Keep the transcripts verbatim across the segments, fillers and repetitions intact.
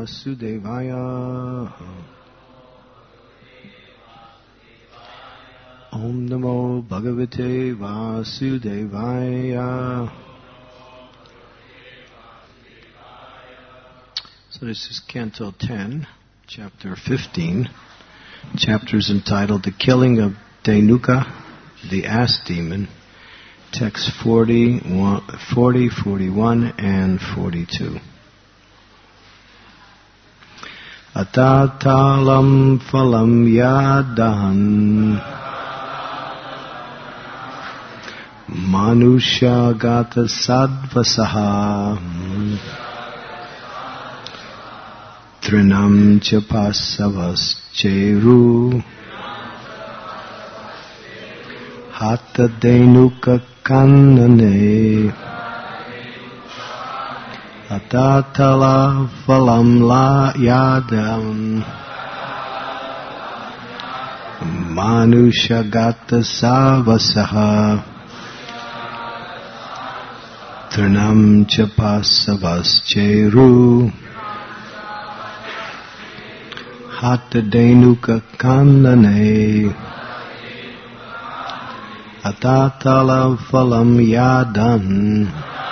Vasudevaya. Om Namo Bhagavate Vasudevaya. So this is Canto ten, Chapter fifteen. Chapter is entitled The Killing of Dhenuka, the Ass Demon. Text forty, forty-one, and forty-two. Atatalam phalam yadahan manusya gata sadvasaha trinam cha pasavas cheru Hatta Dhenuka Kannane Atatala Phalam La Yadam Manusya Gata Savasaha Trinam Chapasavas Cheru Hatta Dhenuka Kannane Atatala phalam yadan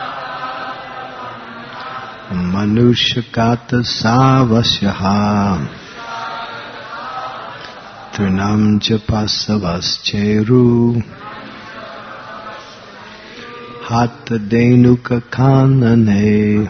Manushakata savasyaha Trinam chapasavas cheru Hatta Dhenuka kannane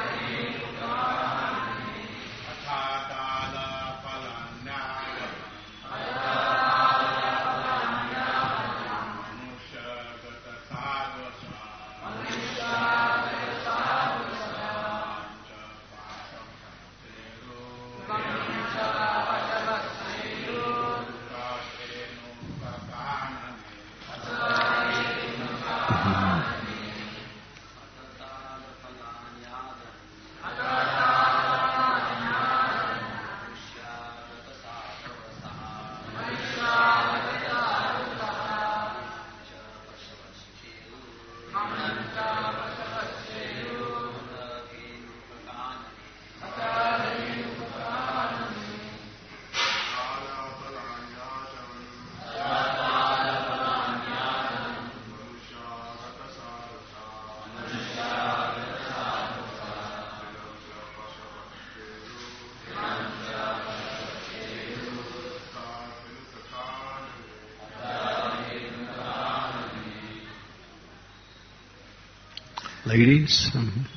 Ladies, um,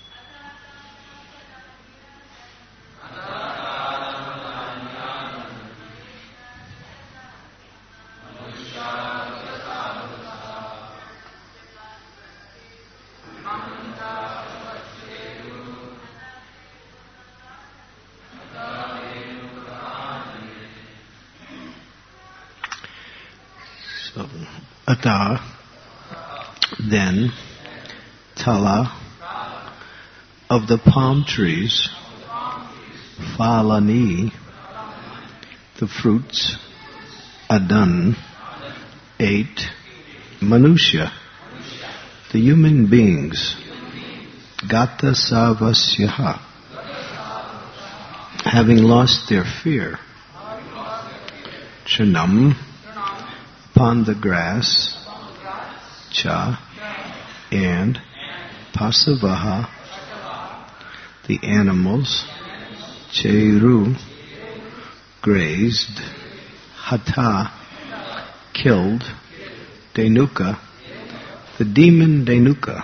so Ata, then Tala, of the palm trees, Phalani, the fruits, Adan, ate, Manusya, the human beings, Gata Savasyaha, having lost their fear, Chanam, upon the grass, Cha, and Pasavaha, the animals, Cheru, grazed, Hata, killed, Dhenuka, the demon Dhenuka,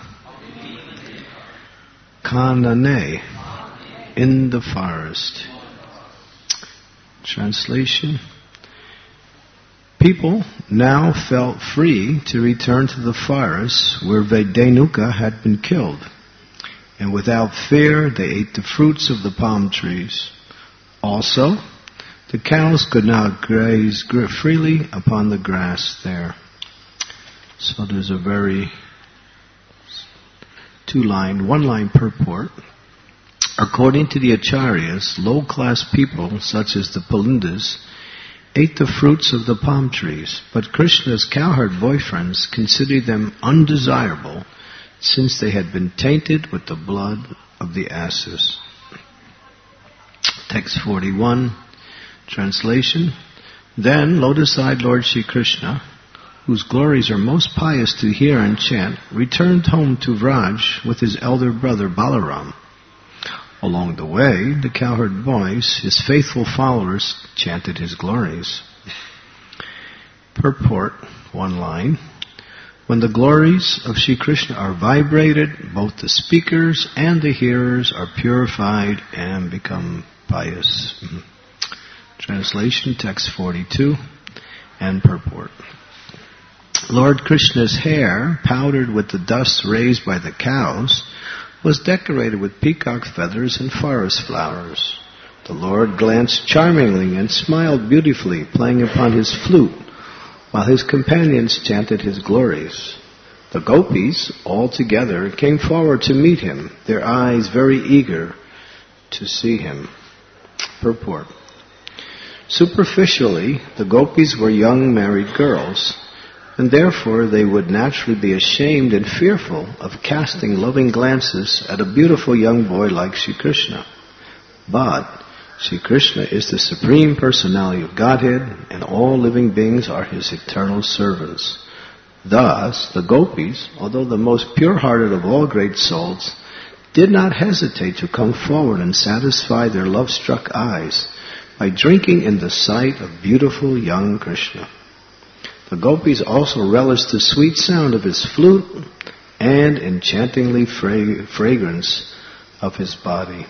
Kannane, in the forest. Translation: People now felt free to return to the forest where Dhenuka had been killed, and without fear they ate the fruits of the palm trees. Also, the cows could now graze freely upon the grass there. So there's a very two-line, one-line purport. According to the Acharyas, low-class people such as the Pulindas ate the fruits of the palm trees, but Krishna's cowherd boyfriends considered them undesirable since they had been tainted with the blood of the asses. text forty-one, translation. Then lotus-eyed Lord Shri Krishna, whose glories are most pious to hear and chant, returned home to Vraj with his elder brother Balaram. Along the way, the cowherd boys, his faithful followers, chanted his glories. Purport, one line. When the glories of Shri Krishna are vibrated, both the speakers and the hearers are purified and become pious. Mm-hmm. Translation, text forty-two, and purport. Lord Krishna's hair, powdered with the dust raised by the cows, was decorated with peacock feathers and forest flowers. The Lord glanced charmingly and smiled beautifully, playing upon his flute, while his companions chanted his glories. The gopis, all together, came forward to meet him, their eyes very eager to see him. Purport. Superficially, the gopis were young married girls, and therefore they would naturally be ashamed and fearful of casting loving glances at a beautiful young boy like Shri Krishna. But Shri Krishna is the Supreme Personality of Godhead, and all living beings are His eternal servants. Thus, the gopis, although the most pure-hearted of all great souls, did not hesitate to come forward and satisfy their love-struck eyes by drinking in the sight of beautiful young Krishna. The gopis also relished the sweet sound of his flute and enchantingly fra- fragrance of his body.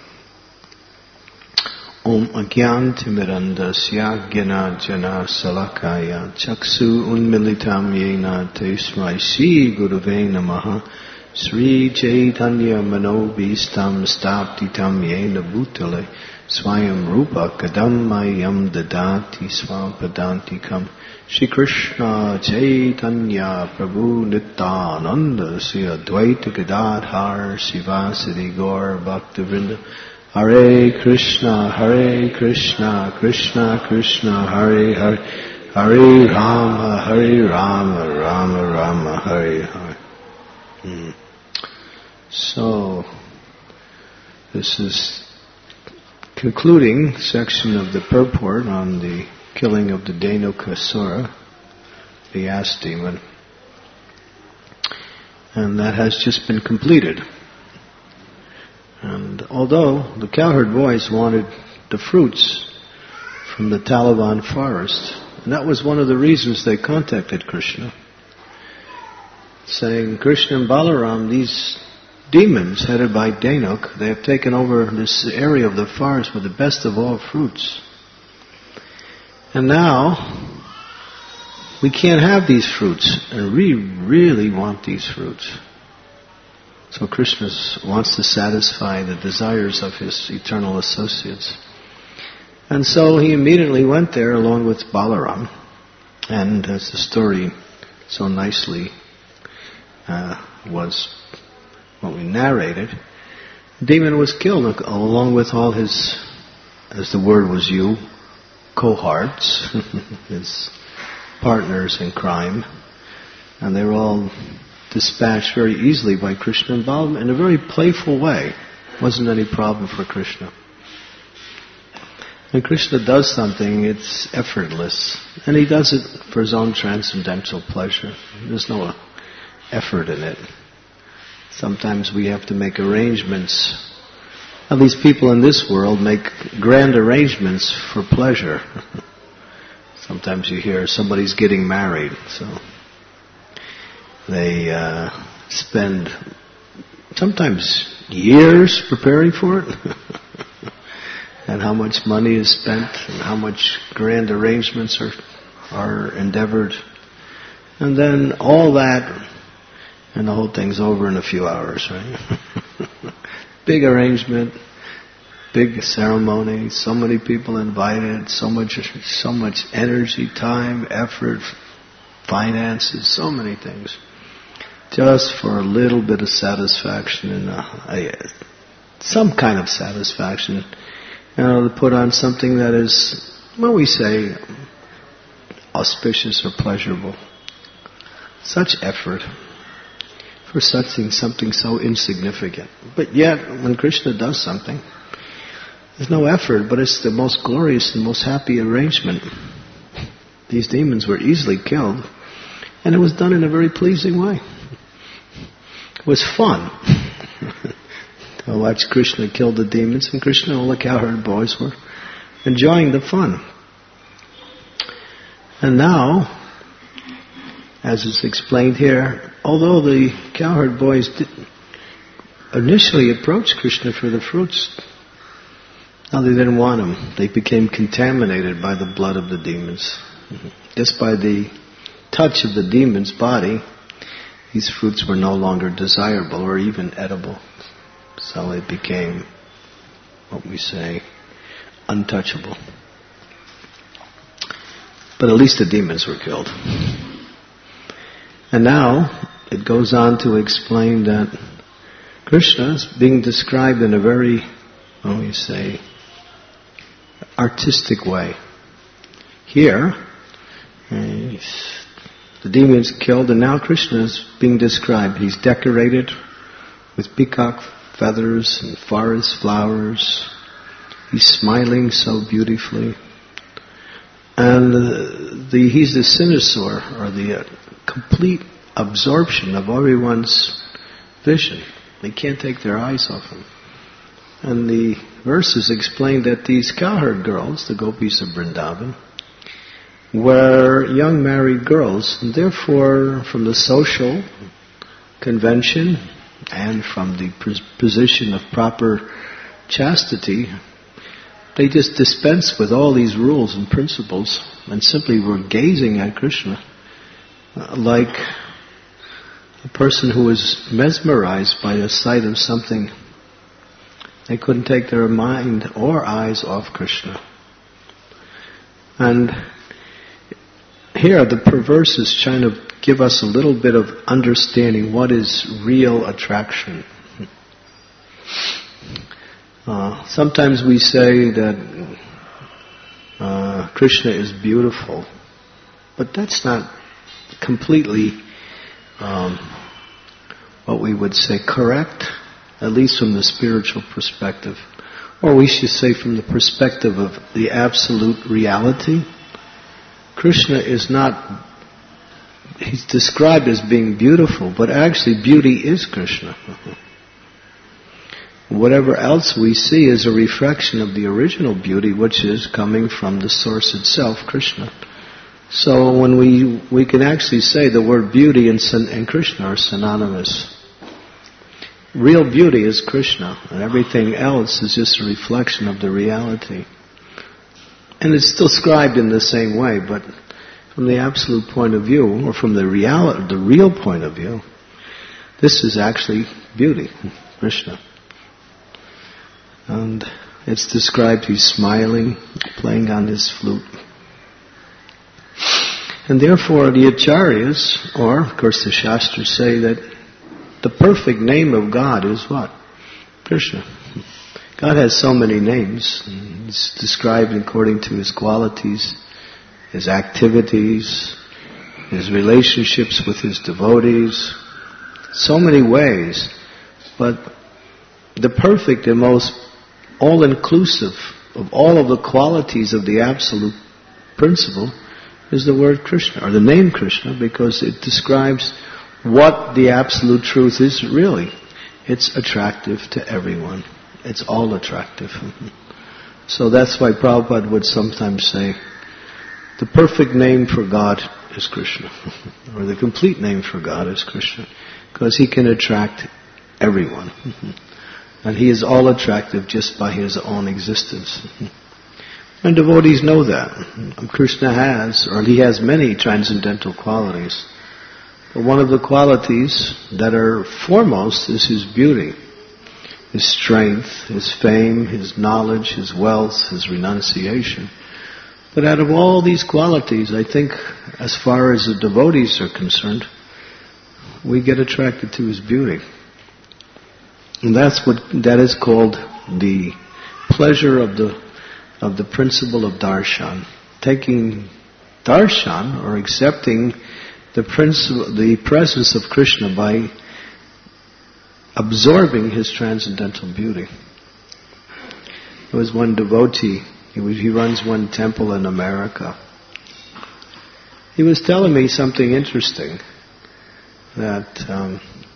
Om Agyan Timirandasya Gyana Jana Salakaya Chaksu Unmilitam Yena Tesmai Shri Gurave Namaha Sri Chaitanya Manobhistam Staptitam Yena Bhutale Swayam Rupa Kadam Mayam Dadati Swapadantikam Shri Krishna Chaitanya Prabhu Nityananda Sri Advaita Gadadhar Sivasadi Gaur Bhaktivinoda Hare Krishna, Hare Krishna, Krishna Krishna, Hare Hare, Hare Rama, Hare Rama, Rama Rama, Hare Hare. Hmm. So, this is concluding section of the purport on the killing of the Dhenukasura, the ass demon. And that has just been completed. And although the cowherd boys wanted the fruits from the Talavan forest, and that was one of the reasons they contacted Krishna, saying, Krishna and Balaram, these demons headed by Dhenuk, they have taken over this area of the forest with the best of all fruits. And now, we can't have these fruits, and we really want these fruits. So Krishna wants to satisfy the desires of his eternal associates. And so he immediately went there along with Balaram. And as the story so nicely uh, was what we narrated, the demon was killed along with all his, as the word was used, cohorts, his partners in crime. And they were all dispatched very easily by Krishna and Balaram in a very playful way. Wasn't any problem for Krishna. When Krishna does something, it's effortless. And he does it for his own transcendental pleasure. There's no effort in it. Sometimes we have to make arrangements. At least people in this world make grand arrangements for pleasure. Sometimes you hear somebody's getting married, so they uh, spend sometimes years preparing for it. And how much money is spent and how much grand arrangements are are endeavored. And then all that, and the whole thing's over in a few hours, right? Big arrangement, big ceremony, so many people invited, so much so much energy, time, effort, finances, so many things. Just for a little bit of satisfaction and a, a, some kind of satisfaction. You know, to put on something that is, well, we say, auspicious or pleasurable. Such effort for such thing, something so insignificant. But yet, when Krishna does something, There's no effort, but it's the most glorious and most happy arrangement. These demons were easily killed, and it was done in a very pleasing way. It was fun to watch Krishna kill the demons, and Krishna and all the cowherd boys were enjoying the fun. And now, as is explained here, although the cowherd boys did initially approached Krishna for the fruits, now they didn't want them. They became contaminated by the blood of the demons. Just by the touch of the demon's body, these fruits were no longer desirable or even edible. So it became, what we say, untouchable. But at least the demons were killed. And now it goes on to explain that Krishna is being described in a very, what we say, artistic way. Here, the demons killed, and now Krishna is being described. He's decorated with peacock feathers and forest flowers. He's smiling so beautifully. And uh, the, he's the cynosure, or the uh, complete absorption of everyone's vision. They can't take their eyes off him. And the verses explain that these cowherd girls, the gopis of Vrindavan, were young married girls, and therefore from the social convention and from the position of proper chastity, they just dispensed with all these rules and principles and simply were gazing at Krishna uh, like a person who was mesmerized by the sight of something. They couldn't take their mind or eyes off Krishna. And here the perverse is trying to give us a little bit of understanding what is real attraction. Uh, sometimes we say that uh, Krishna is beautiful, but that's not completely um, what we would say correct, at least from the spiritual perspective. Or we should say from the perspective of the absolute reality. Krishna is not, he's described as being beautiful, but actually beauty is Krishna. Whatever else we see is a reflection of the original beauty, which is coming from the source itself, Krishna. So when we we can actually say the word beauty and, and Krishna are synonymous. Real beauty is Krishna, and everything else is just a reflection of the reality. And it's still described in the same way, but from the absolute point of view, or from the reality, the real point of view, this is actually beauty, Krishna. And it's described he's smiling, playing on his flute. And therefore the Acharyas, or of course the Shastras say that the perfect name of God is what? Krishna. God has so many names. It's described according to His qualities, His activities, His relationships with His devotees. So many ways. But the perfect and most all-inclusive of all of the qualities of the absolute principle is the word Krishna, or the name Krishna, because it describes what the absolute truth is really. It's attractive to everyone. It's all attractive. So that's why Prabhupada would sometimes say, the perfect name for God is Krishna, or the complete name for God is Krishna, because He can attract everyone. And He is all attractive just by His own existence. And devotees know that. Krishna has, or He has many transcendental qualities. But one of the qualities that are foremost is His beauty, His strength, His fame, His knowledge, His wealth, His renunciation. But out of all these qualities, I think, as far as the devotees are concerned, we get attracted to His beauty. And that's what that is called the pleasure of the of the principle of darshan. Taking darshan, or accepting the principle, the presence of Krishna by absorbing His transcendental beauty. There was one devotee, he, was, he runs one temple in America. He was telling me something interesting, that um,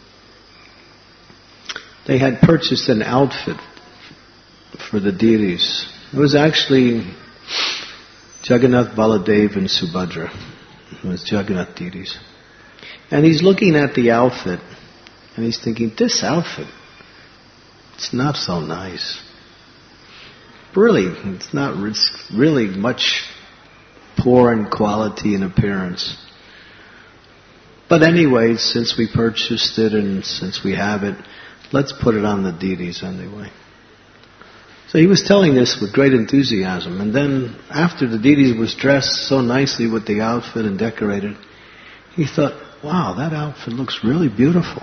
they had purchased an outfit for the deities. It was actually Jagannath, Baladev and Subhadra. It was Jagannath deities. And he's looking at the outfit and he's thinking, this outfit, it's not so nice. Really, it's not it's really much poor in quality and appearance. But anyway, since we purchased it and since we have it, let's put it on the deities anyway. So he was telling this with great enthusiasm. And then after the deities was dressed so nicely with the outfit and decorated, he thought, wow, that outfit looks really beautiful.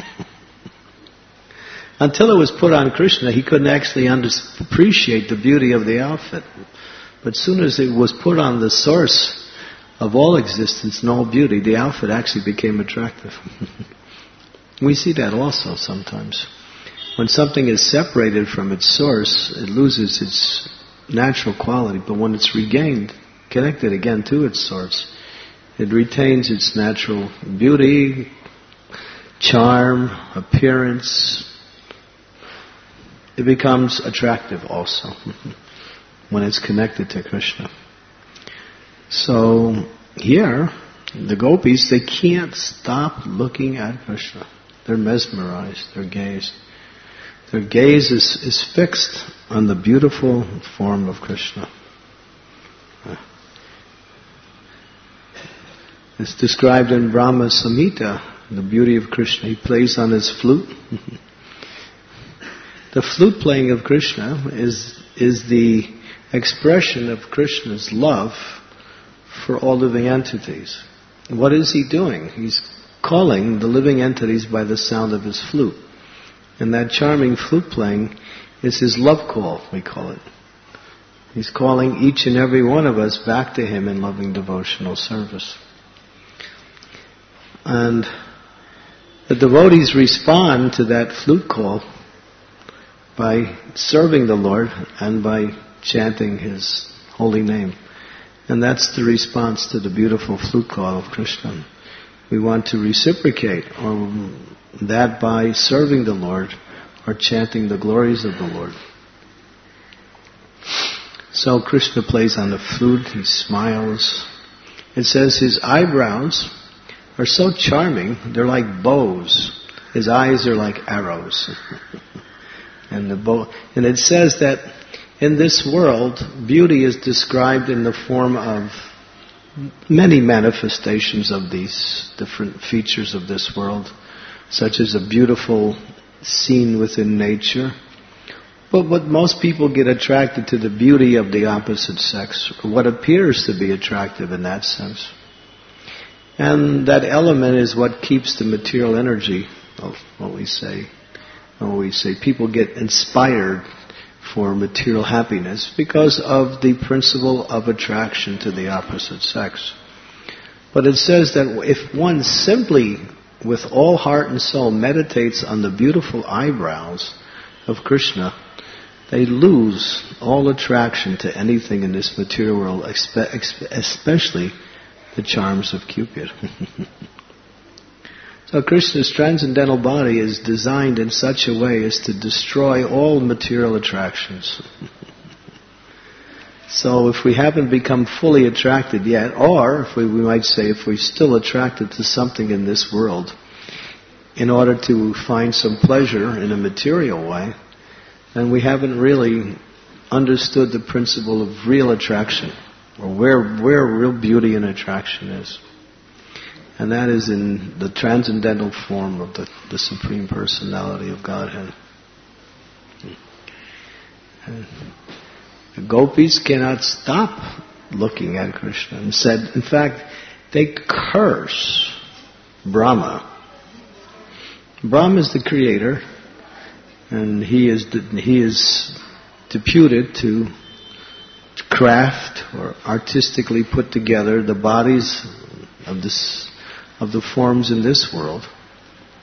Until it was put on Krishna, he couldn't actually under- appreciate the beauty of the outfit. But as soon as it was put on the source of all existence and all beauty, the outfit actually became attractive. We see that also sometimes. When something is separated from its source, it loses its natural quality. But when it's regained, connected again to its source, it retains its natural beauty, charm, appearance. It becomes attractive also when it's connected to Krishna. So here, the gopis, they can't stop looking at Krishna. They're mesmerized, they're gazed. Their gaze is, is fixed on the beautiful form of Krishna. It's described in Brahma Samhita, the beauty of Krishna. He plays on his flute. The flute playing of Krishna is, is the expression of Krishna's love for all living entities. What is he doing? He's calling the living entities by the sound of his flute. And that charming flute playing is his love call, we call it. He's calling each and every one of us back to him in loving devotional service. And the devotees respond to that flute call by serving the Lord and by chanting his holy name. And that's the response to the beautiful flute call of Krishna. We want to reciprocate or that by serving the Lord or chanting the glories of the Lord. So Krishna plays on the flute, he smiles. It says his eyebrows are so charming, they're like bows. His eyes are like arrows. and the bow, and it says that in this world, beauty is described in the form of many manifestations of these different features of this world, such as a beautiful scene within nature. But what most people get attracted to the beauty of the opposite sex, or what appears to be attractive in that sense. And that element is what keeps the material energy of what we say. What we say, people get inspired for material happiness because of the principle of attraction to the opposite sex. But it says that if one simply, with all heart and soul, meditates on the beautiful eyebrows of Krishna, they lose all attraction to anything in this material world, especially the charms of Cupid. So Krishna's transcendental body is designed in such a way as to destroy all material attractions. So if we haven't become fully attracted yet, or if we, we might say if we're still attracted to something in this world, in order to find some pleasure in a material way, then we haven't really understood the principle of real attraction, or where, where real beauty and attraction is. And that is in the transcendental form of the, the Supreme Personality of Godhead. And the gopis cannot stop looking at Krishna, and said, in fact, they curse Brahma. Brahma is the creator, and he is he is deputed to craft or artistically put together the bodies of this of the forms in this world.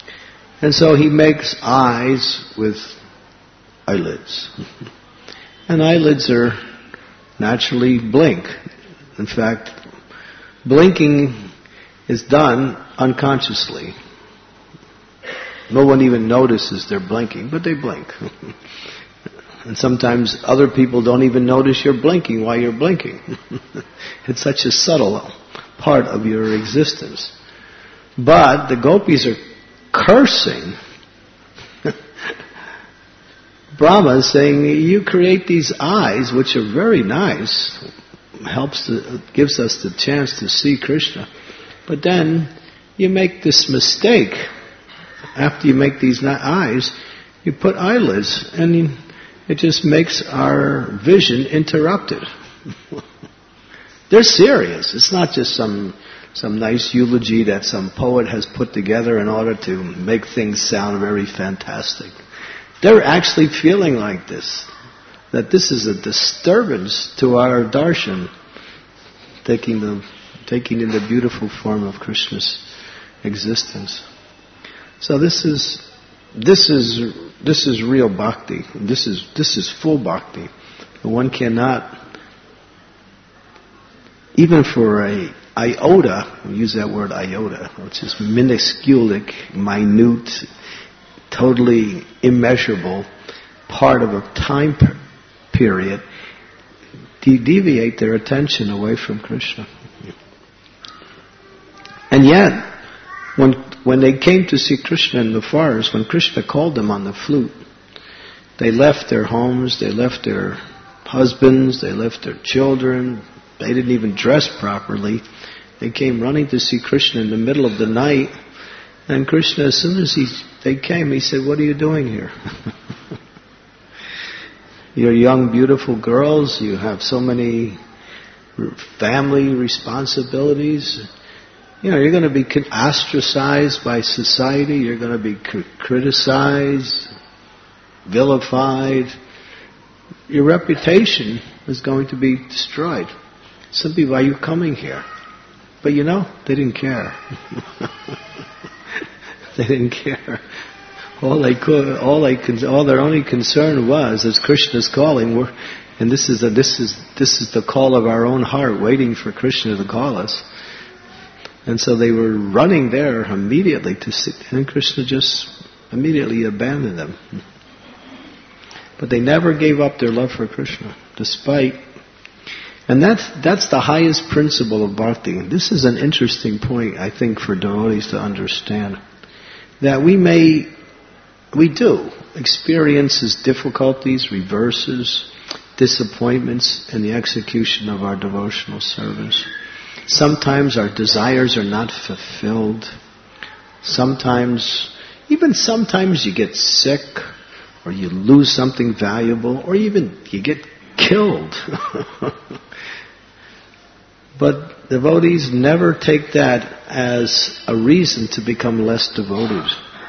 And so he makes eyes with eyelids. And eyelids are naturally blink. In fact, blinking is done unconsciously. No one even notices they're blinking, but they blink. And sometimes other people don't even notice you're blinking while you're blinking. It's such a subtle part of your existence. But the gopis are cursing Brahma is saying, you create these eyes, which are very nice, helps to, gives us the chance to see Krishna. But then you make this mistake. After you make these eyes, you put eyelids, and it just makes our vision interrupted. They're serious. It's not just some some nice eulogy that some poet has put together in order to make things sound very fantastic. They're actually feeling like this, that this is a disturbance to our darshan, taking the taking in the beautiful form of Krishna's existence. So this is this is this is real bhakti. This is this is full bhakti. One cannot, even for a iota, we use that word iota, which is minusculic, minute, totally immeasurable part of a time per- period, de- deviate their attention away from Krishna. And yet, when when they came to see Krishna in the forest, when Krishna called them on the flute, they left their homes, they left their husbands, they left their children, they didn't even dress properly. They came running to see Krishna in the middle of the night, and Krishna, as soon as he, they came, he said, "What are you doing here? You're young, beautiful girls, you have so many family responsibilities. You know, you're going to be ostracized by society, you're going to be criticized, vilified. Your reputation is going to be destroyed. Simply by you coming here." But you know, they didn't care. They didn't care. All they could, all they, all their only concern was, as Krishna's calling, we're, and this is a, this is this is the call of our own heart, waiting for Krishna to call us. And so they were running there immediately to see, and Krishna just immediately abandoned them. But they never gave up their love for Krishna, despite. And that's that's the highest principle of bhakti. This is an interesting point, I think, for devotees to understand. That we may, we do, experiences difficulties, reverses, disappointments in the execution of our devotional service. Sometimes our desires are not fulfilled. Sometimes, even sometimes you get sick, or you lose something valuable, or even you get killed. But devotees never take that as a reason to become less devoted.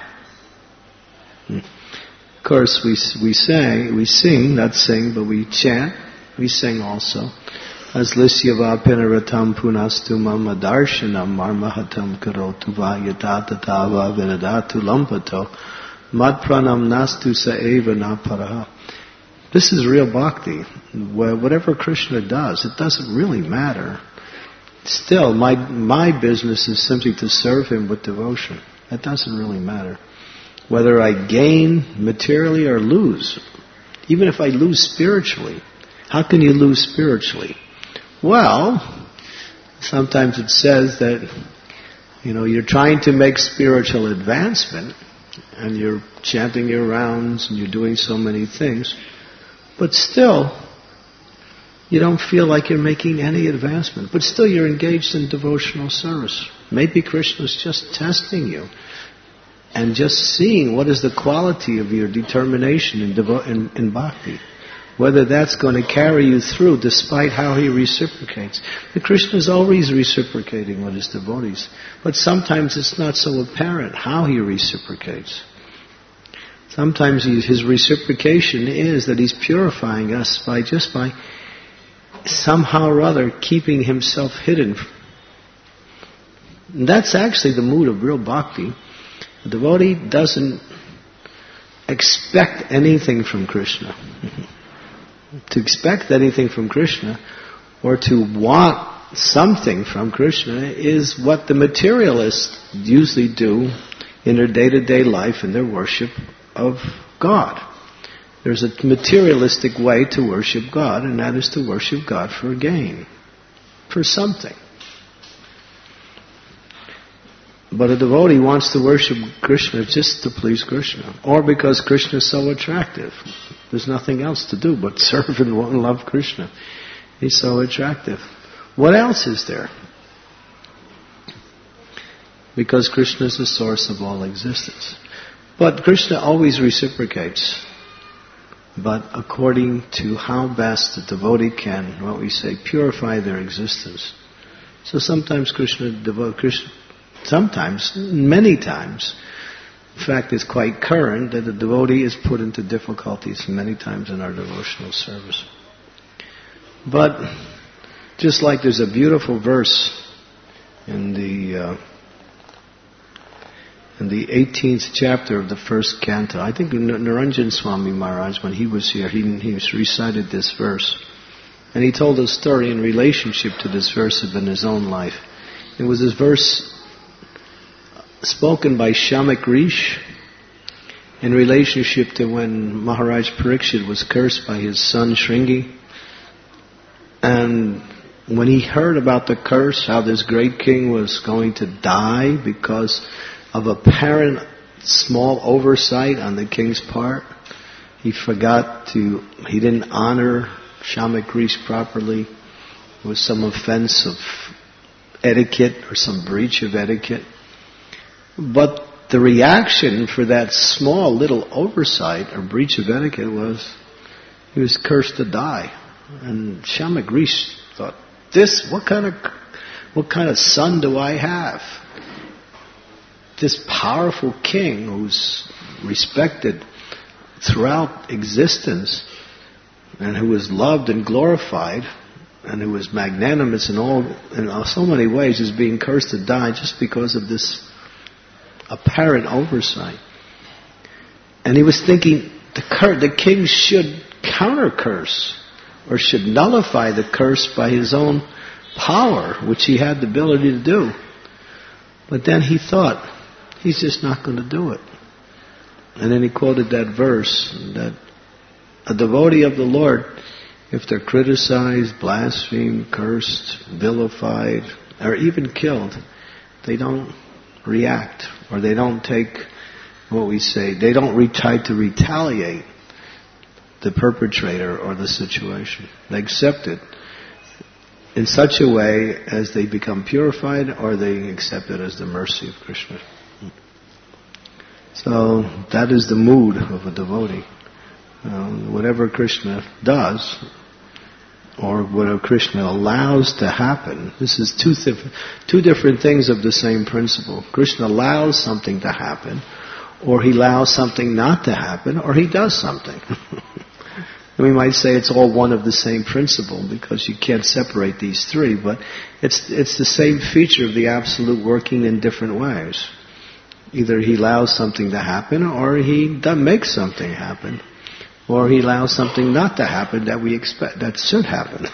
Of course, we we sang, we sing, not sing, but we chant, we sing also. As lisyava pinaratam punastu mama darshanam marmahatam karotu vayatatava vinadatu lampato madpranam nastu saeva naparaha. This is real bhakti. Whatever Krishna does, it doesn't really matter. Still, my my business is simply to serve him with devotion. That doesn't really matter. Whether I gain materially or lose. Even if I lose spiritually. How can you lose spiritually? Well, sometimes it says that, you know, you're trying to make spiritual advancement, and you're chanting your rounds, and you're doing so many things, but still, you don't feel like you're making any advancement. But still you're engaged in devotional service. Maybe Krishna's just testing you and just seeing what is the quality of your determination in, devo- in, in bhakti. Whether that's going to carry you through despite how he reciprocates. But Krishna's always reciprocating with his devotees. But sometimes it's not so apparent how he reciprocates. Sometimes he, his reciprocation is that he's purifying us by just by somehow or other keeping himself hidden. And that's actually the mood of real bhakti. The devotee doesn't expect anything from Krishna. To expect anything from Krishna, or to want something from Krishna, is what the materialists usually do in their day-to-day life in their worship of God. There's a materialistic way to worship God, and that is to worship God for gain, for something. But a devotee wants to worship Krishna just to please Krishna, or because Krishna is so attractive. There's nothing else to do but serve and love Krishna. He's so attractive. What else is there? Because Krishna is the source of all existence. But Krishna always reciprocates, but according to how best the devotee can, what we say, purify their existence. So sometimes Krishna, devo- Krishna sometimes, many times, in fact it's quite current that the devotee is put into difficulties many times in our devotional service. But just like there's a beautiful verse in the uh, in the eighteenth chapter of the first canto, I think Niranjan Swami Maharaj, when he was here, he, he recited this verse. And he told a story in relationship to this verse in his own life. It was this verse spoken by Shamak Rishi in relationship to when Maharaj Parikshit was cursed by his son Shringi. And when he heard about the curse, how this great king was going to die because of apparent small oversight on the king's part, he forgot to, he didn't honor Shamak Rishi properly. There was some offense of etiquette or some breach of etiquette. But the reaction for that small little oversight or breach of etiquette was he was cursed to die. And Shamak Rishi thought, this, what kind of, what kind of son do I have? This powerful king who's respected throughout existence and who was loved and glorified and who was magnanimous in all, in so many ways, is being cursed to die just because of this apparent oversight. And he was thinking the, cur- the king should counter-curse, or should nullify the curse by his own power, which he had the ability to do. But then he thought, he's just not going to do it. And then he quoted that verse, that a devotee of the Lord, if they're criticized, blasphemed, cursed, vilified, or even killed, they don't react, or they don't take, what we say, they don't re- try to retaliate the perpetrator or the situation. They accept it in such a way as they become purified, or they accept it as the mercy of Krishna. So that is the mood of a devotee. Uh, whatever Krishna does, or whatever Krishna allows to happen, this is two, th- two different things of the same principle. Krishna allows something to happen, or he allows something not to happen, or he does something. We might say it's all one of the same principle, because you can't separate these three, but it's it's the same feature of the Absolute working in different ways. Either he allows something to happen, or he does make something happen, or he allows something not to happen that we expect that should happen.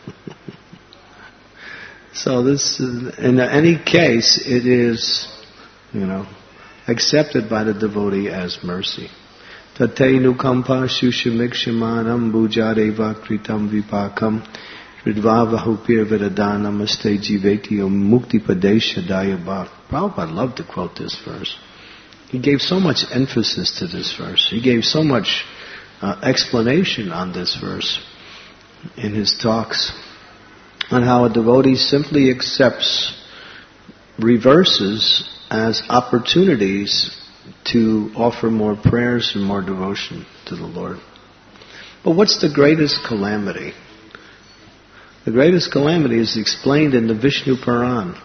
So this, in any case, it is, you know, accepted by the devotee as mercy. Tate nukampa shushamikshamanam bhujareva kritam vipakam ridvavahupir vedadana namaste jiveti om mukti padesha dayabha. Prabhupada loved to quote this verse. He gave so much emphasis to this verse. He gave so much uh, explanation on this verse in his talks on how a devotee simply accepts reverses as opportunities to offer more prayers and more devotion to the Lord. But what's the greatest calamity? The greatest calamity is explained in the Vishnu Puran.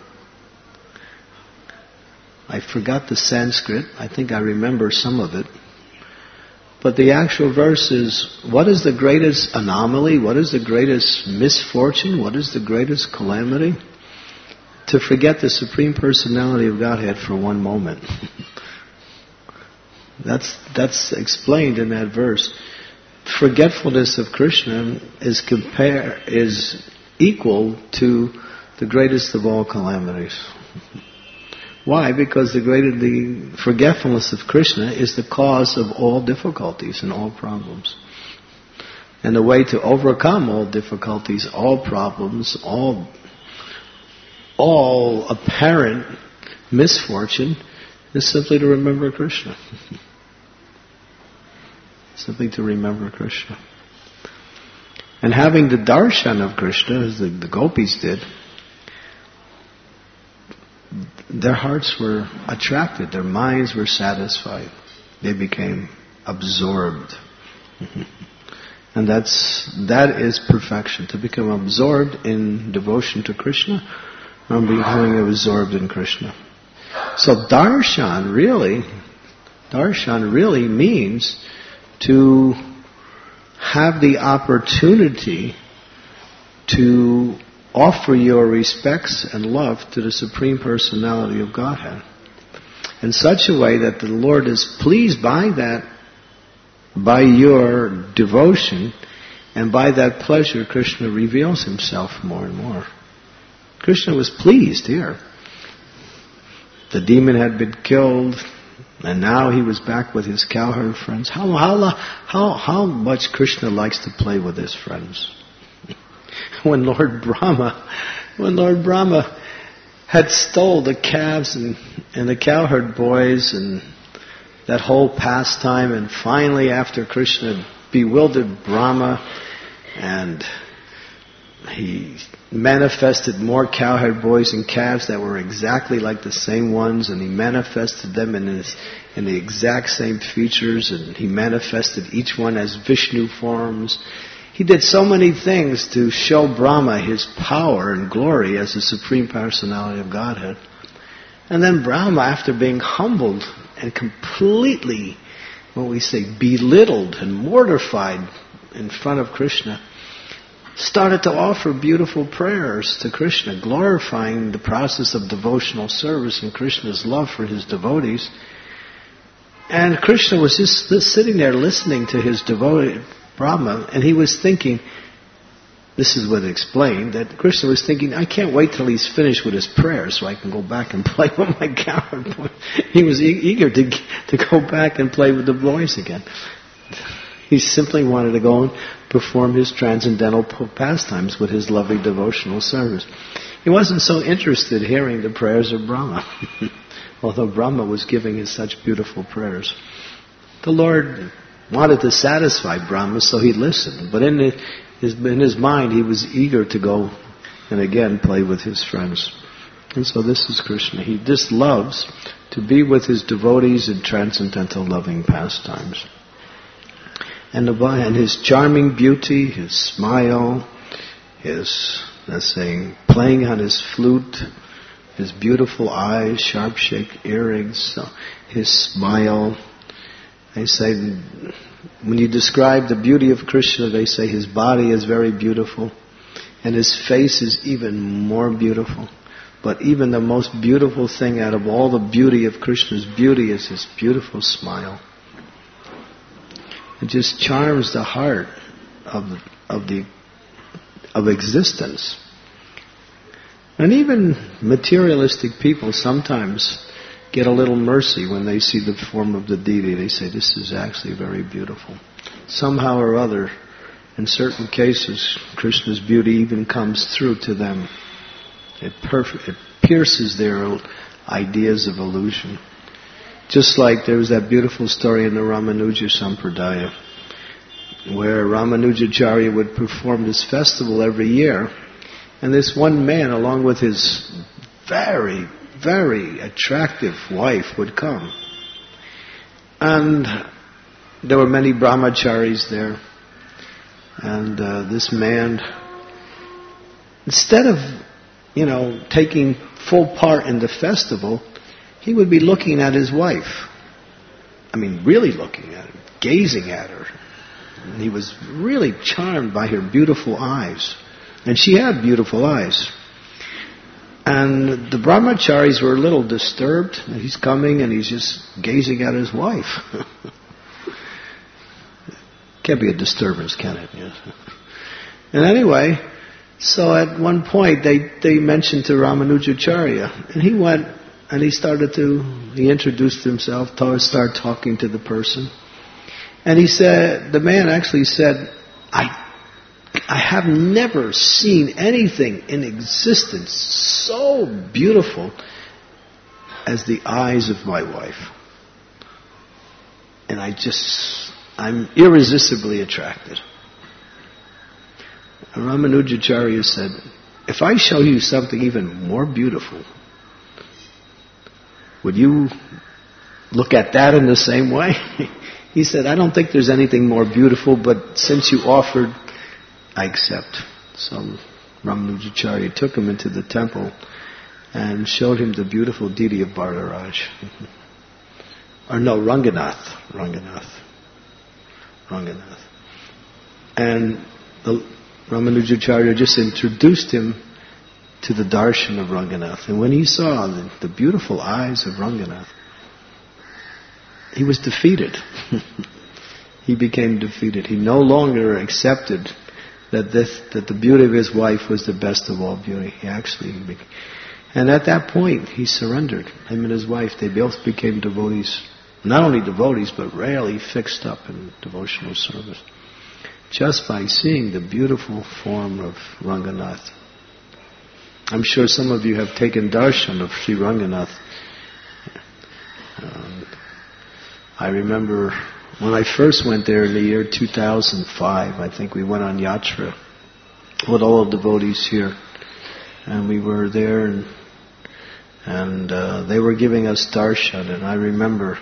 I forgot the Sanskrit. I think I remember some of it. But the actual verse is, what is the greatest anomaly? What is the greatest misfortune? What is the greatest calamity? To forget the Supreme Personality of Godhead for one moment. That's that's explained in that verse. forgetfulness of Krishna is compare is equal to the greatest of all calamities. Why? Because the greater the forgetfulness of Krishna is the cause of all difficulties and all problems. And the way to overcome all difficulties, all problems, all all apparent misfortune is simply to remember Krishna. Simply to remember Krishna. And having the darshan of Krishna, as the, the gopis did, their hearts were attracted, their minds were satisfied. They became absorbed. And that's that is perfection, to become absorbed in devotion to Krishna, or becoming absorbed in Krishna. So darshan really, darshan really means to have the opportunity to offer your respects and love to the Supreme Personality of Godhead in such a way that the Lord is pleased by that, by your devotion, and by that pleasure Krishna reveals himself more and more. Krishna was pleased here. The demon had been killed, and now he was back with his cowherd friends. How, how, how, how much Krishna likes to play with his friends. When Lord Brahma, when Lord Brahma had stole the calves and, and the cowherd boys and that whole pastime, and finally after Krishna bewildered Brahma and he manifested more cowherd boys and calves that were exactly like the same ones, and he manifested them in his, in the exact same features, and he manifested each one as Vishnu forms. He did so many things to show Brahma his power and glory as the Supreme Personality of Godhead. And then Brahma, after being humbled and completely, what we say, belittled and mortified in front of Krishna, started to offer beautiful prayers to Krishna, glorifying the process of devotional service and Krishna's love for his devotees. And Krishna was just sitting there listening to his devotee, Brahma, and he was thinking, this is what it explained, that Krishna was thinking, I can't wait till he's finished with his prayers so I can go back and play with my cowherd boy. He was e- eager to, to go back and play with the boys again. He simply wanted to go and perform his transcendental pastimes with his lovely devotional service. He wasn't so interested hearing the prayers of Brahma, although Brahma was giving his such beautiful prayers. The Lord wanted to satisfy Brahma, so he listened. But in his, in his mind, he was eager to go and again play with his friends. And so this is Krishna. He just loves to be with his devotees in transcendental loving pastimes. And, the, and his charming beauty, his smile, his, let's say, playing on his flute, his beautiful eyes, sharp-shaped earrings, so his smile. They say, when you describe the beauty of Krishna, they say his body is very beautiful, and his face is even more beautiful. But even the most beautiful thing out of all the beauty of Krishna's beauty is his beautiful smile. It just charms the heart of of the of existence. And even materialistic people sometimes get a little mercy when they see the form of the deity. They say, this is actually very beautiful. Somehow or other, in certain cases, Krishna's beauty even comes through to them. It, perf- it pierces their ideas of illusion. Just like there was that beautiful story in the Ramanuja Sampradaya, where Ramanujacharya would perform this festival every year, and this one man, along with his very, very attractive wife, would come. And there were many brahmacharis there, and uh, this man, instead of, you know, taking full part in the festival, he would be looking at his wife. I mean, really looking at her, gazing at her. And he was really charmed by her beautiful eyes. And she had beautiful eyes. And the brahmacharis were a little disturbed. He's coming and he's just gazing at his wife. Can't be a disturbance, can it? Yes. And anyway, so at one point they, they mentioned to Ramanujacharya, and he went and he started to, he introduced himself, started talking to the person. And he said, the man actually said, I I have never seen anything in existence so beautiful as the eyes of my wife. And I just, I'm irresistibly attracted. And Ramanujacharya said, if I show you something even more beautiful, would you look at that in the same way? He said, I don't think there's anything more beautiful, but since you offered, I accept. So Ramanujacharya took him into the temple and showed him the beautiful deity of Varadaraj. Or no, Ranganath. Ranganath. Ranganath. And the Ramanujacharya just introduced him to the darshan of Ranganath. And when he saw the, the beautiful eyes of Ranganath, he was defeated. He became defeated. He no longer accepted that this, that the beauty of his wife was the best of all beauty. He actually became, and at that point he surrendered. Him and his wife, they both became devotees. Not only devotees, but rarely fixed up in devotional service. Just by seeing the beautiful form of Ranganath. I'm sure some of you have taken darshan of Sri Ranganath. Um, I remember when I first went there in the year two thousand five, I think we went on yatra with all the devotees here. And we were there and, and uh, they were giving us darshan. And I remember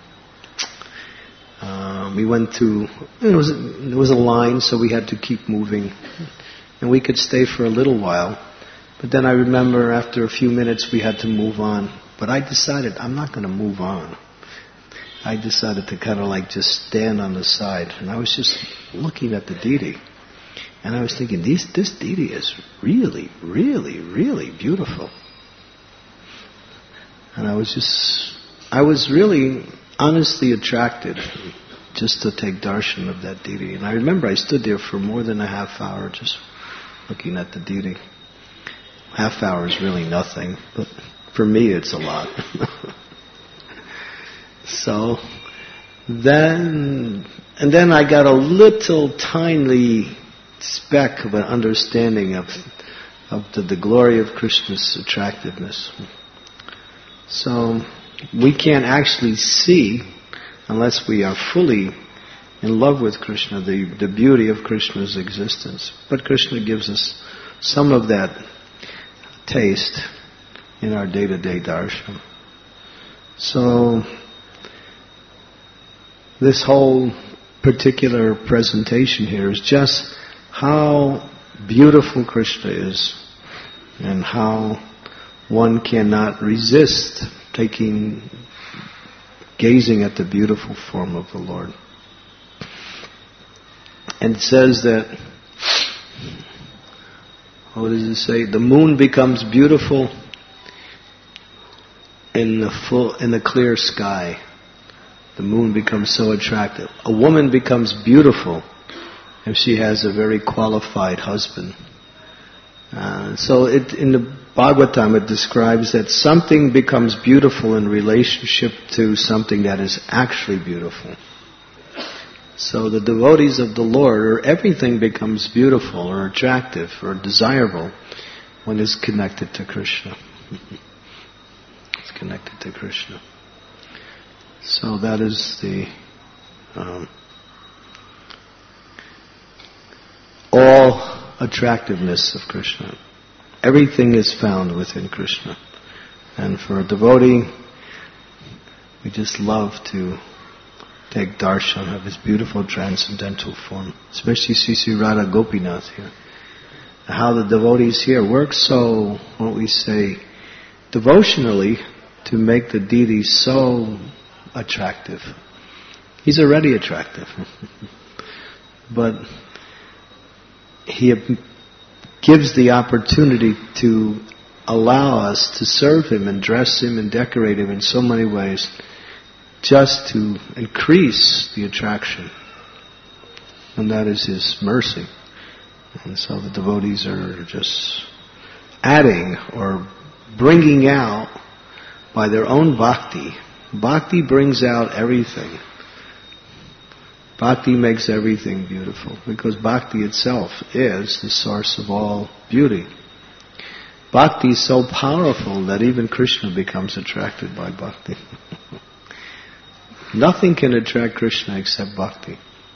uh, we went to, it was, it was a line, so we had to keep moving. And we could stay for a little while. But then I remember after a few minutes we had to move on. But I decided I'm not going to move on. I decided to kind of like just stand on the side. And I was just looking at the deity. And I was thinking, this, this deity is really, really, really beautiful. And I was just, I was really honestly attracted just to take darshan of that deity. And I remember I stood there for more than a half hour just looking at the deity. Half hour is really nothing, but for me it's a lot. So then, and then I got a little tiny speck of an understanding of of the, the glory of Krishna's attractiveness. So we can't actually see, unless we are fully in love with Krishna, the, the beauty of Krishna's existence. But Krishna gives us some of that taste in our day-to-day darshan. So this whole particular presentation here is just how beautiful Krishna is and how one cannot resist taking, gazing at the beautiful form of the Lord. And it says that, what does it say? The moon becomes beautiful in the full, in the clear sky. The moon becomes so attractive. A woman becomes beautiful if she has a very qualified husband. Uh, so it, in the Bhagavatam it describes that something becomes beautiful in relationship to something that is actually beautiful. So the devotees of the Lord, or everything becomes beautiful or attractive or desirable when it's connected to Krishna. It's connected to Krishna. So that is the um, all attractiveness of Krishna. Everything is found within Krishna. And for a devotee, we just love to take darshan of his beautiful transcendental form, especially Sri Sri Radha Gopinath here. How the devotees here work so, what we say, devotionally to make the deity so attractive. He's already attractive. But he gives the opportunity to allow us to serve him and dress him and decorate him in so many ways just to increase the attraction. And that is His mercy. And so the devotees are just adding or bringing out by their own bhakti. Bhakti brings out everything. Bhakti makes everything beautiful because bhakti itself is the source of all beauty. Bhakti is so powerful that even Krishna becomes attracted by bhakti. Nothing can attract Krishna except bhakti.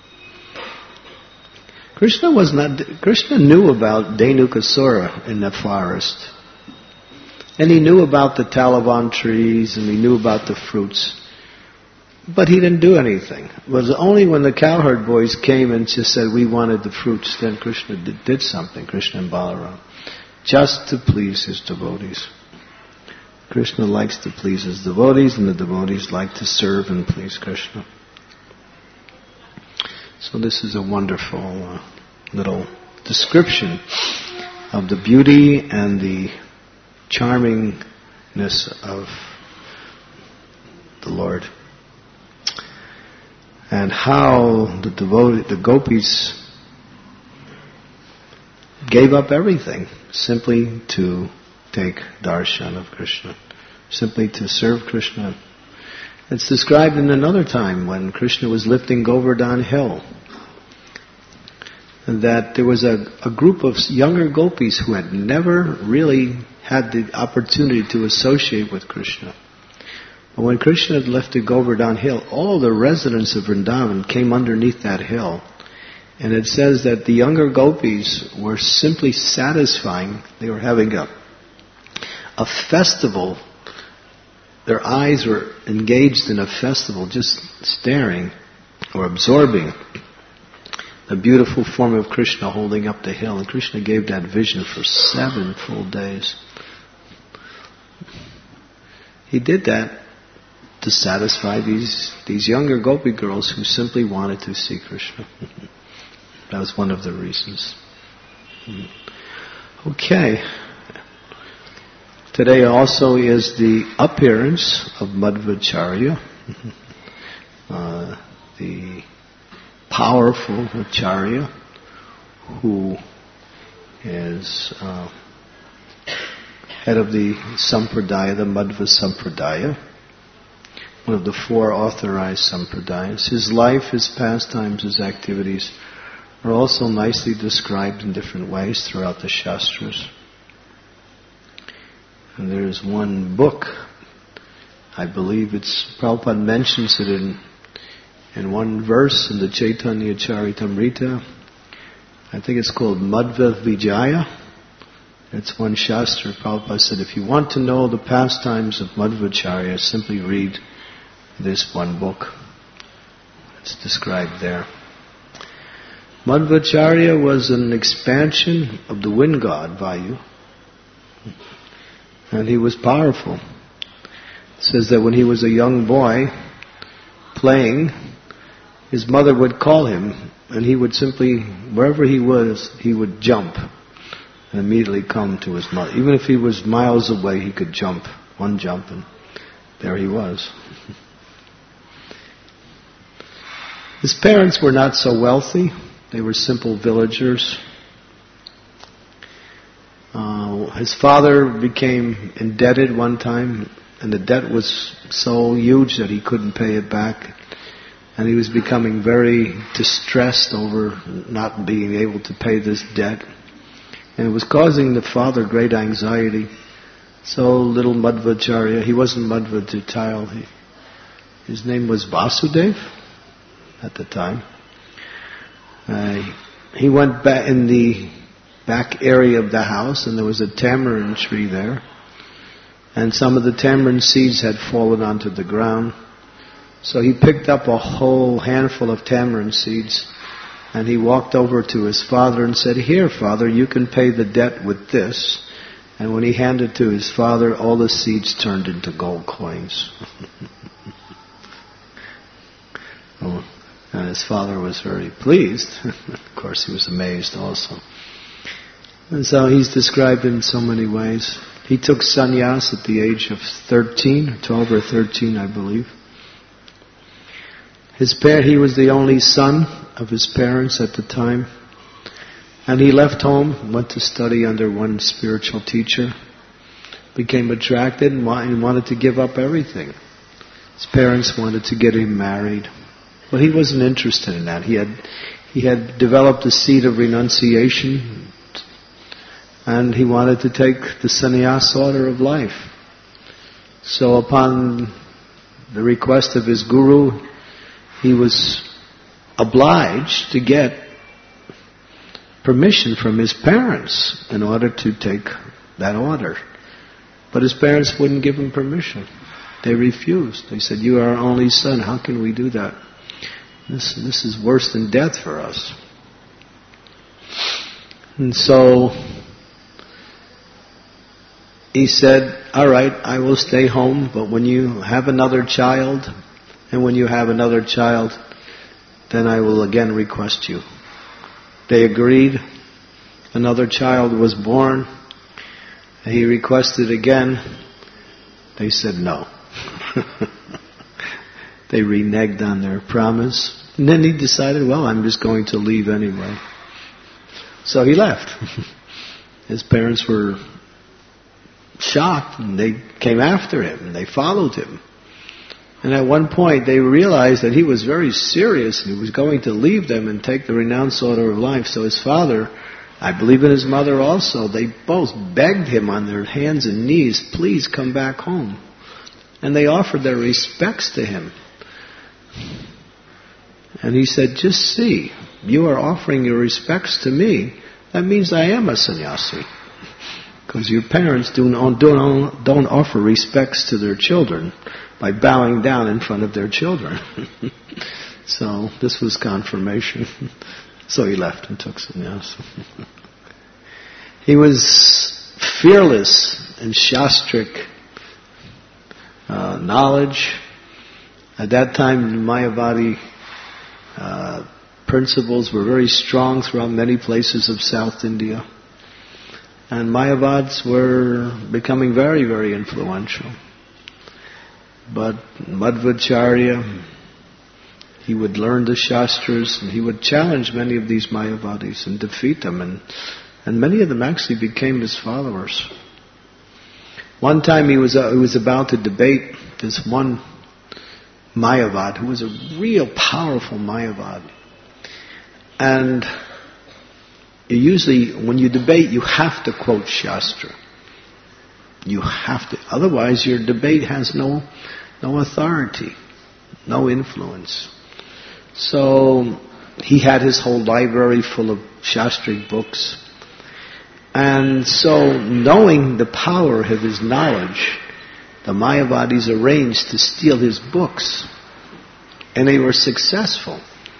Krishna was not. Krishna knew about Dhenukasura in the forest, and he knew about the Talavan trees, and he knew about the fruits, but he didn't do anything. It was only when the cowherd boys came and just said, "We wanted the fruits," then Krishna did, did something. Krishna and Balaram, just to please his devotees. Krishna likes to please his devotees, and the devotees like to serve and please Krishna. So this is a wonderful uh, little description of the beauty and the charmingness of the Lord, and how the devotee, the gopis, gave up everything simply to take darshan of Krishna, simply to serve Krishna. It's described in another time when Krishna was lifting Govardhan Hill, that there was a, a group of younger gopis who had never really had the opportunity to associate with Krishna. But when Krishna had lifted Govardhan Hill, all the residents of Vrindavan came underneath that hill. And it says that the younger gopis were simply satisfying, they were having a, a festival. Their eyes were engaged in a festival, just staring or absorbing the beautiful form of Krishna holding up the hill. And Krishna gave that vision for seven full days. He did that to satisfy these, these younger gopi girls who simply wanted to see Krishna. That was one of the reasons. Okay. Today also is the appearance of Madhvacharya, uh, the powerful Acharya who is uh, head of the Sampradaya, the Madhva Sampradaya, one of the four authorized Sampradayas. His life, his pastimes, his activities are also nicely described in different ways throughout the Shastras. And there is one book, I believe it's, Prabhupada mentions it in, in one verse in the Chaitanya Charitamrita. I think it's called Madhva Vijaya. It's one Shastra. Prabhupada said, if you want to know the pastimes of Madhvacharya, simply read this one book. It's described there. Madhvacharya was an expansion of the wind god, Vayu. And he was powerful. It says that when he was a young boy playing, his mother would call him, and he would simply, wherever he was, he would jump and immediately come to his mother. Even if he was miles away, he could jump, one jump, and there he was. His parents were not so wealthy. They were simple villagers. Uh, his father became indebted one time, and the debt was so huge that he couldn't pay it back. And he was becoming very distressed over not being able to pay this debt. And it was causing the father great anxiety. So little Madhvacharya, he wasn't Madhvacharya, he, his name was Vasudev at the time. Uh, he went back in the back area of the house, and there was a tamarind tree there. And some of the tamarind seeds had fallen onto the ground. So he picked up a whole handful of tamarind seeds, and he walked over to his father and said, "Here, Father, you can pay the debt with this." And when he handed to his father, all the seeds turned into gold coins. Oh, and his father was very pleased. Of course, he was amazed also. And so he's described in so many ways. He took sannyas at the age of thirteen, twelve or thirteen, I believe. His parent, he was the only son of his parents at the time. And he left home, went to study under one spiritual teacher, became attracted and wanted to give up everything. His parents wanted to get him married, but he wasn't interested in that. He had he had developed a seed of renunciation, and he wanted to take the sannyas order of life. So upon the request of his guru, he was obliged to get permission from his parents in order to take that order. But his parents wouldn't give him permission. They refused. They said, "You are our only son. How can we do that? This, this is worse than death for us." And so he said, "All right, I will stay home, but when you have another child, and when you have another child, then I will again request you." They agreed. Another child was born. He requested again. They said no. They reneged on their promise. And then he decided, well, I'm just going to leave anyway. So he left. His parents were shocked, and they came after him, and they followed him. And at one point they realized that he was very serious, and he was going to leave them and take the renounced order of life. So his father, I believe in his mother also, they both begged him on their hands and knees, "Please come back home." And they offered their respects to him. And he said, "Just see, you are offering your respects to me. That means I am a sannyasi." Because your parents do not, don't, don't offer respects to their children by bowing down in front of their children. So this was confirmation. So he left and took sannyas. He was fearless in shastric uh, knowledge. At that time, the Mayavadi uh, principles were very strong throughout many places of South India. And Mayavads were becoming very, very influential. But Madhvacharya, he would learn the Shastras, and he would challenge many of these Mayavadis and defeat them. And, and many of them actually became his followers. One time he was, uh, he was about to debate this one Mayavad, who was a real powerful Mayavad. And usually, when you debate, you have to quote Shastra. You have to. Otherwise, your debate has no, no authority, no influence. So, he had his whole library full of Shastric books. And so, knowing the power of his knowledge, the Mayavadis arranged to steal his books. And they were successful.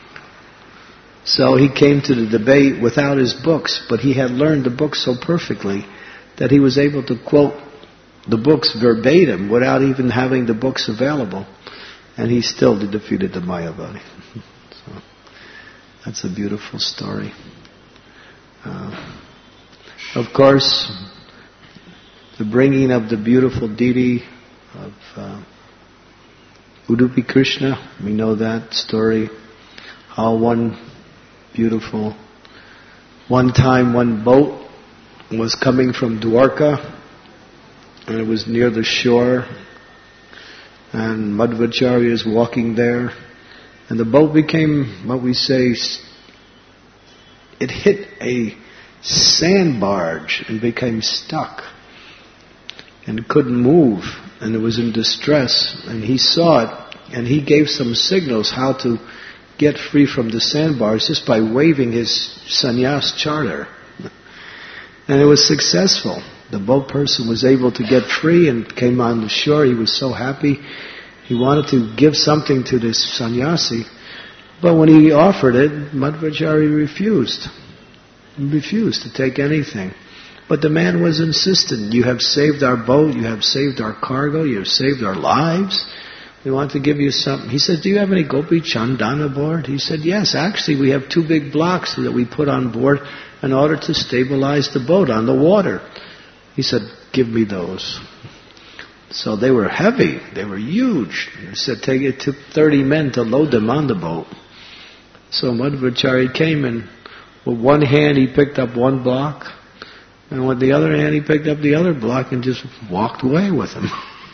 So he came to the debate without his books, but he had learned the books so perfectly that he was able to quote the books verbatim without even having the books available. And he still defeated the Mayavadi. So that's a beautiful story. Uh, of course, the bringing of the beautiful deity of uh, Udupi Krishna, we know that story, how one beautiful. One time one boat was coming from Dwarka, and it was near the shore, and Madhvacharya is walking there, and the boat became, what we say, it hit a sand barge and became stuck, and it couldn't move, and it was in distress, and he saw it, and he gave some signals how to get free from the sandbars just by waving his sannyas charter. And it was successful. The boat person was able to get free and came on the shore. He was so happy. He wanted to give something to this sannyasi. But when he offered it, Madhvacharya refused. He refused to take anything. But the man was insistent. "You have saved our boat. You have saved our cargo. You have saved our lives. We want to give you something." He said, "Do you have any Gopi Chandan aboard?" He said, "Yes, actually we have two big blocks that we put on board in order to stabilize the boat on the water." He said, "Give me those." So they were heavy, they were huge. He said, "Take it took thirty men to load them on the boat." So Madhvacharya came and with one hand he picked up one block, and with the other hand he picked up the other block and just walked away with him.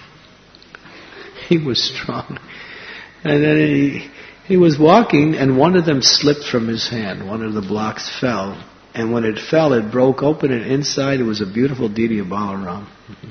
He was strong. And then he, he was walking and one of them slipped from his hand. One of the blocks fell. And when it fell, it broke open, and inside it was a beautiful deity of Balaram.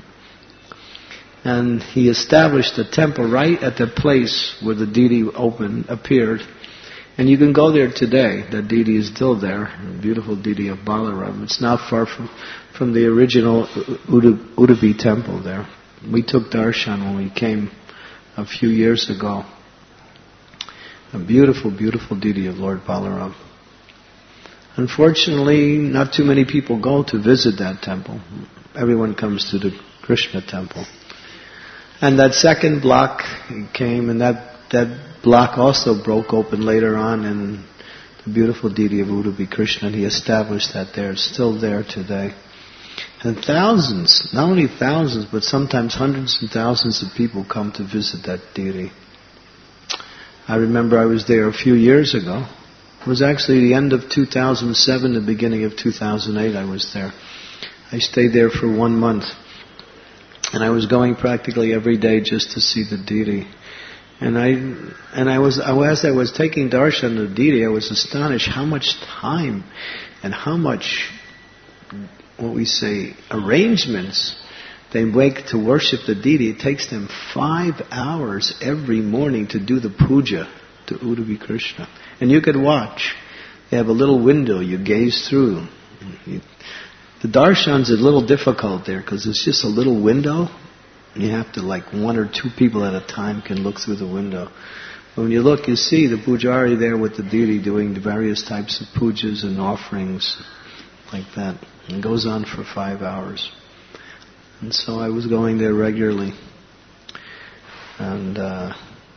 And he established a temple right at the place where the deity opened, appeared. And you can go there today. That deity is still there, a beautiful deity of Balaram. It's not far from, from the original Udub- Udupi temple there. We took darshan when we came a few years ago. A beautiful, beautiful deity of Lord Balaram. Unfortunately, not too many people go to visit that temple. Everyone comes to the Krishna temple. And that second block came, and that, that block also broke open later on, and the beautiful deity of Udupi Krishna, and he established that there. It's still there today. And thousands, not only thousands, but sometimes hundreds and thousands of people come to visit that deity. I remember I was there a few years ago. It was actually the end of two thousand seven, the beginning of two thousand eight I was there. I stayed there for one month. And I was going practically every day just to see the deity. And I and I was as I was taking darshan of the deity, I was astonished how much time and how much, what we say, arrangements they make to worship the deity. It takes them five hours every morning to do the puja to Udupi Krishna. And you could watch. They have a little window you gaze through. The darshan's a little difficult there because it's just a little window. You have to, like one or two people at a time can look through the window. But when you look, you see the pujari there with the deity doing the various types of pujas and offerings like that. And it goes on for five hours. And so I was going there regularly. And uh,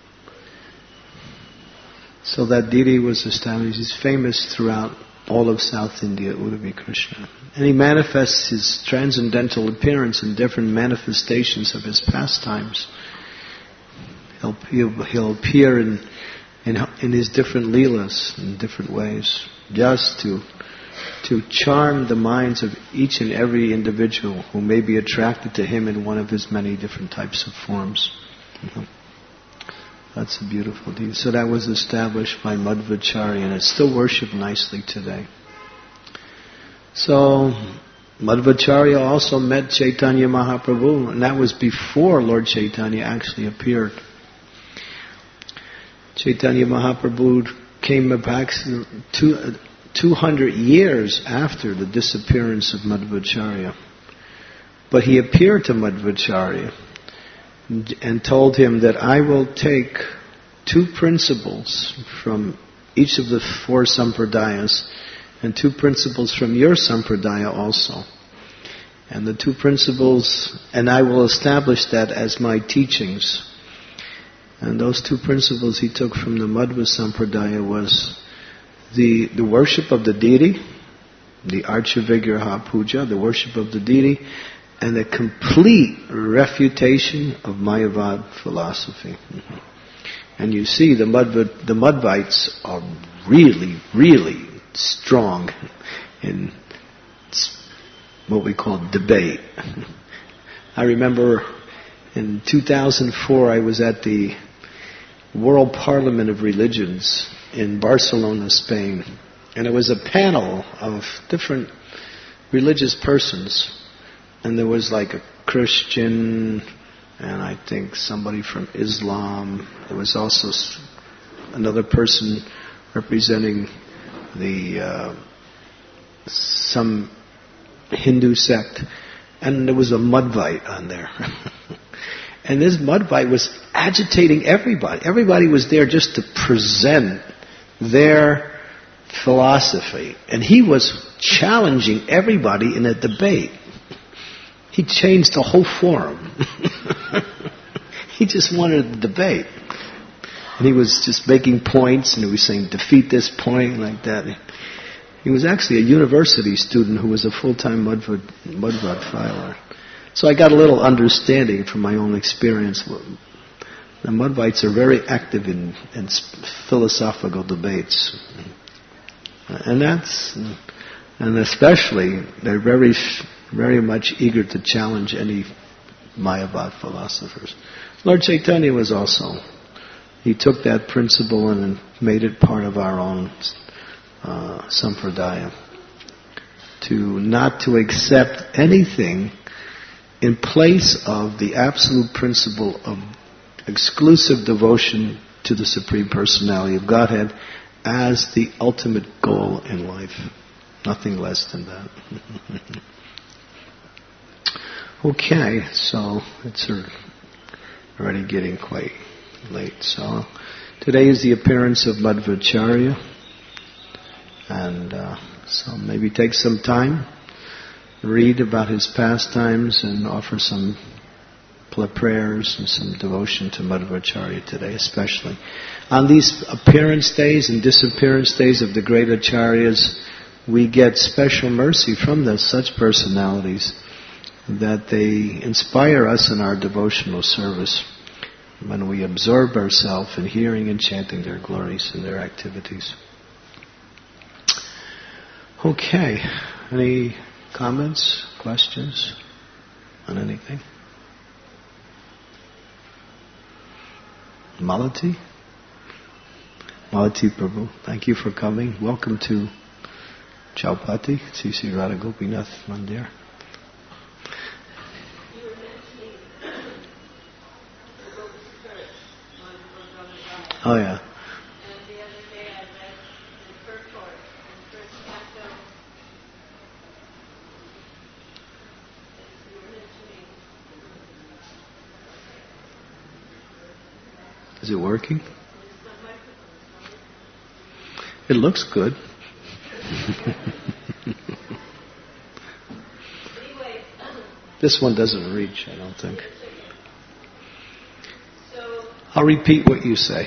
so that deity was established. He's famous throughout all of South India, Udupi Krishna. And he manifests his transcendental appearance in different manifestations of his pastimes. He'll, he'll, he'll appear in, in in his different leelas in different ways, just to to charm the minds of each and every individual who may be attracted to him in one of his many different types of forms. You know? That's a beautiful deed. So that was established by Madhvacharya, and it's still worshipped nicely today. So Madhvacharya also met Chaitanya Mahaprabhu, and that was before Lord Chaitanya actually appeared. Chaitanya Mahaprabhu came back two, two hundred years after the disappearance of Madhvacharya. But he appeared to Madhvacharya and told him that I will take two principles from each of the four sampradayas and two principles from your sampradaya also. And the two principles, and I will establish that as my teachings. And those two principles he took from the Madhva sampradaya was the, the worship of the deity, the Archa Vigraha Puja, the worship of the deity, and a complete refutation of Mayavad philosophy. Mm-hmm. And you see the Madhva, the Madhvites are really, really strong in what we call debate. I remember in two thousand four I was at the World Parliament of Religions in Barcelona, Spain. And it was a panel of different religious persons. And there was like a Christian, and I think somebody from Islam. There was also another person representing the uh, some Hindu sect, and there was a Madhvite on there. And this Madhvite was agitating everybody. Everybody was there just to present their philosophy, and he was challenging everybody in a debate. He changed the whole forum. He just wanted a debate. And he was just making points, and he was saying, defeat this point, like that. He was actually a university student who was a full-time Madhva, Madhva filer. So I got a little understanding from my own experience. The Madhvites are very active in, in philosophical debates. And that's, and especially, they're very, very much eager to challenge any Mayavad philosophers. Lord Chaitanya was also, he took that principle and made it part of our own uh, sampradaya. To not to accept anything in place of the absolute principle of exclusive devotion to the Supreme Personality of Godhead as the ultimate goal in life. Nothing less than that. Okay, so it's already getting quite late. So today is the appearance of Madhvacharya. And uh, so maybe take some time, read about his pastimes, and offer some prayers and some devotion to Madhvacharya today, especially. On these appearance days and disappearance days of the great acharyas, we get special mercy from the, such personalities that they inspire us in our devotional service when we absorb ourselves in hearing and chanting their glories and their activities. Okay, any comments, questions on anything? Malati? Malati Prabhu, thank you for coming. Welcome to Chaupati, C C Radha Gopinath Mandir. Oh yeah. Is it working? It looks good. This one doesn't reach, I don't think. I'll repeat what you say.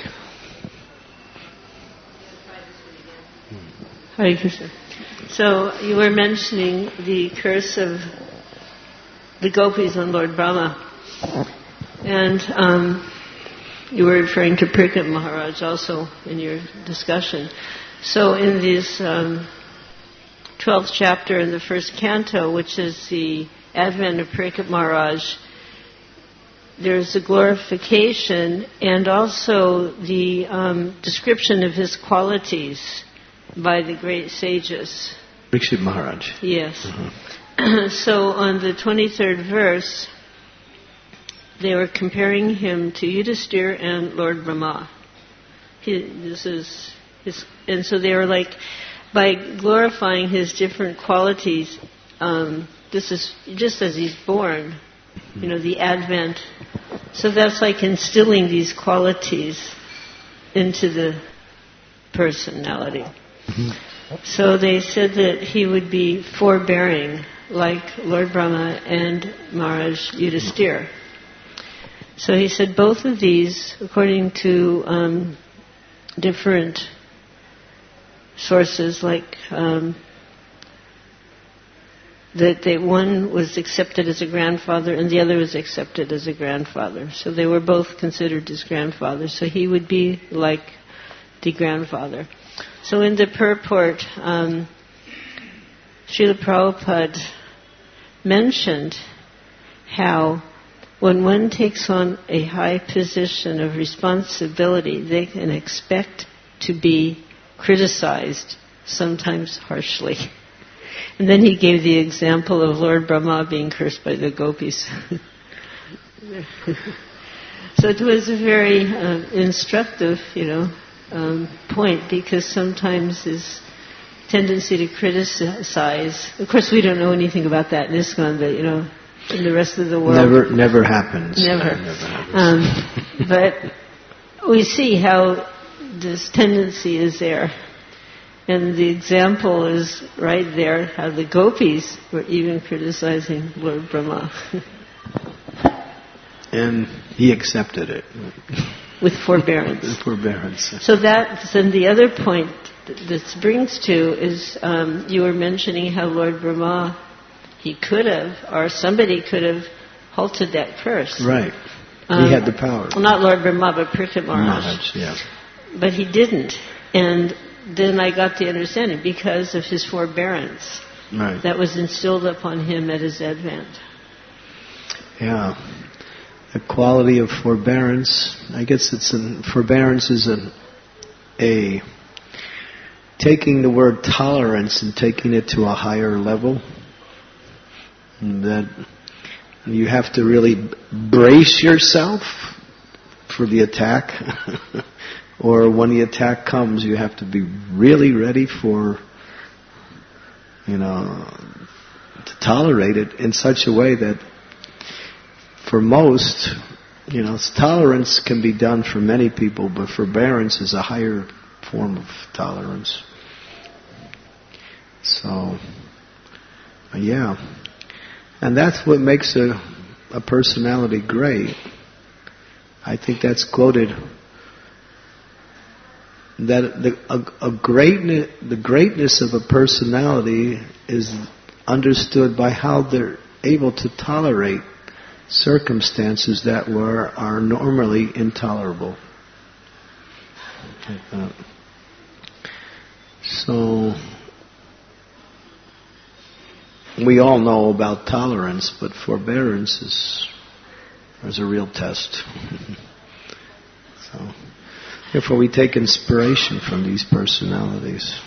Hare Krishna. So you were mentioning the curse of the gopis on Lord Brahma. And um, you were referring to Parikshit Maharaj also in your discussion. So in this um, twelfth chapter in the first canto, which is the advent of Parikshit Maharaj, there's a glorification and also the um, description of his qualities by the great sages. Parikshit Maharaj. Yes. Uh-huh. So on the twenty-third verse, they were comparing him to Yudhisthira and Lord Brahma. He, this is his, and so they were like, by glorifying his different qualities, um, this is just as he's born, you know, the advent. So that's like instilling these qualities into the personality. Mm-hmm. So they said that he would be forbearing, like Lord Brahma and Maharaj Yudhisthira. So he said both of these, according to um, different sources, like um, that they, one was accepted as a grandfather and the other was accepted as a grandfather. So they were both considered as grandfathers. So he would be like the grandfather. So in the purport, um, Srila Prabhupada mentioned how when one takes on a high position of responsibility, they can expect to be criticized, sometimes harshly. And then he gave the example of Lord Brahma being cursed by the gopis. So it was a very uh, instructive, you know, um, point, because sometimes his tendency to criticize, of course we don't know anything about that in ISKCON, but, you know, in the rest of the world. Never, never happens. Never. never happens. Um, but we see how this tendency is there. And the example is right there, how the gopis were even criticizing Lord Brahma. And he accepted it. With forbearance. With forbearance. So that, then the other point that this brings to is, um, you were mentioning how Lord Brahma, he could have, or somebody could have halted that curse. Right. Um, he had the power. Well, not Lord Brahma, but Parikshit Maharaj. Maharaj, yeah. But he didn't. And then I got to understand it because of his forbearance Right. that was instilled upon him at his advent. Yeah. The quality of forbearance, I guess it's an, forbearance is a, a taking the word tolerance and taking it to a higher level. And that you have to really brace yourself for the attack. Or when the attack comes, you have to be really ready for, you know, to tolerate it in such a way that for most, you know, tolerance can be done for many people, but forbearance is a higher form of tolerance. So, yeah. And that's what makes a, a personality great. I think that's quoted, that the, a, a greatness, the greatness of a personality is understood by how they're able to tolerate circumstances that were are normally intolerable. Like that. So we all know about tolerance, but forbearance is, is a real test. So therefore we take inspiration from these personalities.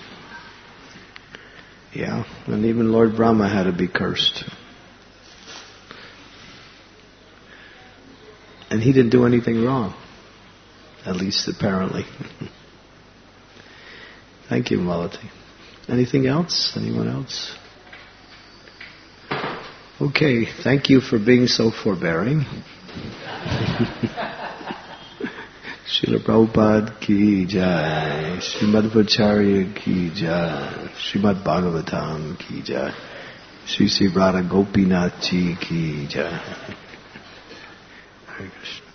Yeah, and even Lord Brahma had to be cursed. And he didn't do anything wrong. At least apparently. Thank you, Malati. Anything else? Anyone else? Okay, thank you for being so forbearing. Srila Prabhupada ki jai, Srimad Vacharya ki jai, Srimad Bhagavatam ki jai, Sri Sri Radha Gopinath ji ki jai. Hare Krishna.